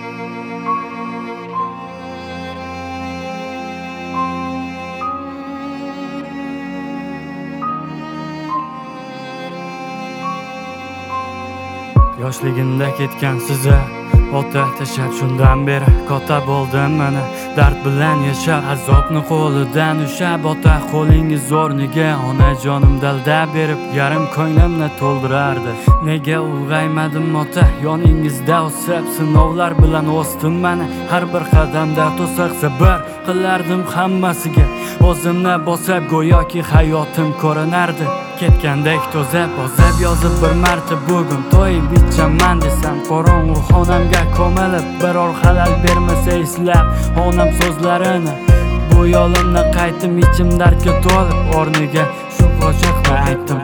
Yoshligimda ketgan siza ota tashab shundan beri kota bo'ldim mana dard bilan yasha azobni qo'lidan ushab ota qo'lingiz o'rniga onajonim dalda berib yarim ko'nglimni to'ldirardi. Nega ulg'aymadim ota yoningizda o'sib sinovlar bilan o'sdim mana har bir qadamda to'siq sabr qilardim hammasiga o'zimni bosib go'yoki hayotim ko'rinardi. Ketgandek to'zab bosib yozib bir marta bugun to'yib ichaman desam qorong'u xonamga ko'milib biror xalal bermasa eslab onam so'zlarini bu yo'limni qaytim ichim dardga to'lib o'rniga shu qo'shiqni aytdim.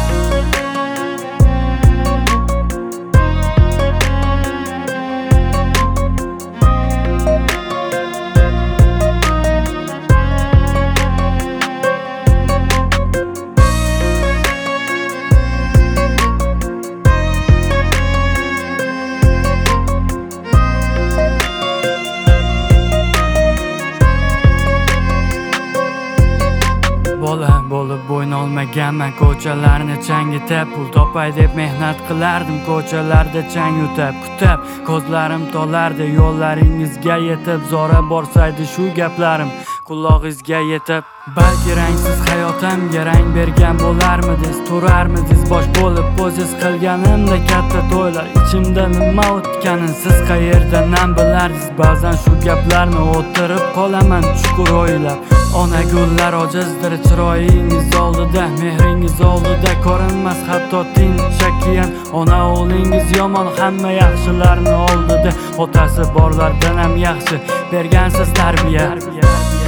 Bola bo'lib bo'yn olmaganman ko'chalarni changitib pul topay deb mehnat qilardim ko'chalarda chang yutab kutab ko'zlarim tolardi yo'llaringizga yetib zora borsaydi shu gaplarim qulog'ingizga yetib balki rangsiz hayotimga rang bergan bo'larmidingiz turarmidingiz bosh bo'lib o'ziz qilganimda katta to'ylar ichimda nima o'tganin siz qayerdan bilardingiz ba'zan shu gaplarni o'tirib qolaman chuqur o'ylab ona gullar ojizdir chiroyingiz oldida mehringiz oldida ko'rinmas hatto tinchakiyan ona o'g'lingiz yomon hamma yaxshilarni oldida otasi borlardan ham yaxshi bergansiz tarbiya.